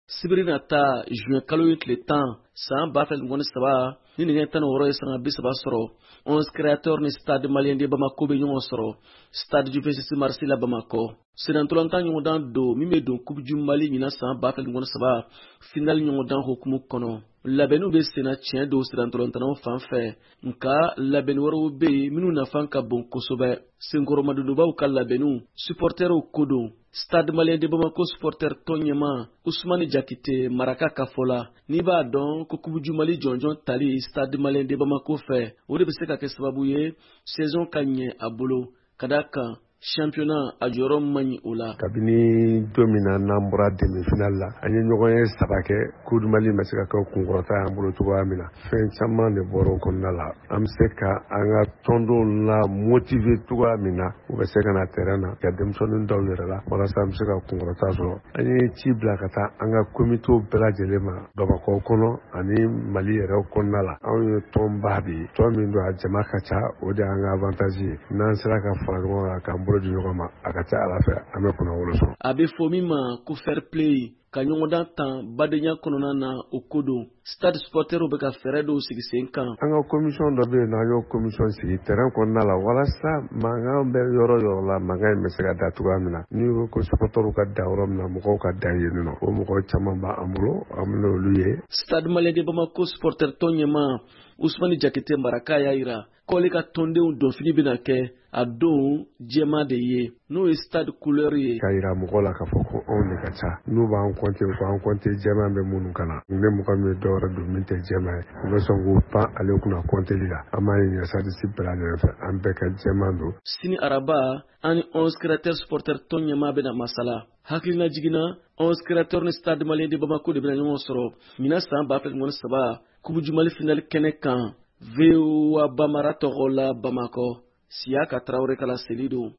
sibiri nata juin kalo ye tile 10 san 2013 ni nin tan wɔɔrɔ ye sanga 30 sɔrɔ 11 créateurs ni stade malien de Bamako bɛ ɲɔgɔn sɔrɔ stade du 26 mars la Bamako. Senatolontan ɲɔgɔndan don min bɛ don Coupe du Mali ɲina san 2013 final ɲɔgɔndan hukumu kɔnɔ. Labɛnniw bɛ senna tiɲɛ don senatolɔntanaw fan fɛ nka labɛnni wɛrɛw bɛ yen minnu nafan ka bon kosɛbɛ. Senkɔrɔmadonbaw ka labɛnniw supporters ko don. Stade malien de Bamako supporter tɔn ɲɛmaa Ousmane Diakité maraka ka fɔ la n'i b'a dɔn ko Coupe du Mali jɔnjɔn tali Stade malien de Bamako fɛ o de bɛ se ka kɛ sababu ye saison ka ɲɛ a bolo ka d'a kan championnat a jɔyɔrɔ man ɲi o la. Kabini don min na n'an bɔra demi-finale la an ye ɲɔgɔn ye 3 kɛ Coupe du Mali ma se ka kɛ kunkɔrɔta y'an bolo cogoya min na fɛn caman de bɔra o kɔnɔna la an bɛ se ka an ka tɔndenw la motiver cogoya min na u bɛ se ka na terrain na ka denmisɛnnin dɔw yɛrɛ la walasa an bɛ se ka kunkɔrɔta sɔrɔ. An ye ci bila ka taa an ka komitew bɛɛ lajɛlen ma Bamakɔ kɔnɔ ani Mali yɛrɛ kɔnɔna la. Anw ye tɔnba de ye tɔn min don a jama ka ca o de y'an ka avantage ye n'an sera ka fara ɲɔgɔn kan k'an bolo di ɲɔgɔn ma a ka ca Ala fɛ an bɛ kunna wolo sɔrɔ. A bɛ fɔ min ma ko fair play ka ɲɔgɔndan tan badenya kɔnɔna na o ko don stade supporters bɛ ka fɛɛrɛ dɔw sigi sen kan. An ka commission dɔ bɛ yen nɔ an y'o commission sigi terrain kɔnɔna la walasa mankan bɛ yɔrɔ yɔrɔ la mankan in bɛ se ka da cogoya min na n'i ko ko supporters ka da yɔrɔ min na mɔgɔw ka da yen nɔ o mɔgɔw caman b'an bolo an bɛ n'olu ye. Stade malien de Bamako supporter tɔn ɲɛmaa Ousmane Diakité maraka y'a jira k'ale ka tɔndenw dɔnfini bɛna kɛ a don jɛma de ye n'o ye stade couleur ye. Ka jira mɔgɔw la k'a fɔ ko anw de ka ca n'u b'an compter ko an compter jɛma bɛ minnu kana ni mɔgɔ min ye dɔwɛrɛ don min tɛ jɛma ye u bɛ sɔn k'u pan ale kunna compteli la an b'a ɲini sadisi bɛɛ lajɛlen fɛ an bɛɛ ka jɛma don. Sini araba an ni 11 créateurs supporters tɔn ɲɛmaa bɛna masala hakilina jiginna 11 créateurs ni stade malien de Bamako de bɛna ɲɔgɔn sɔrɔ ɲina san 2013 Coupe du Mali final kɛnɛ kan VOA Bamara tɔgɔ la Bamako Siaka Traoré kala seli don.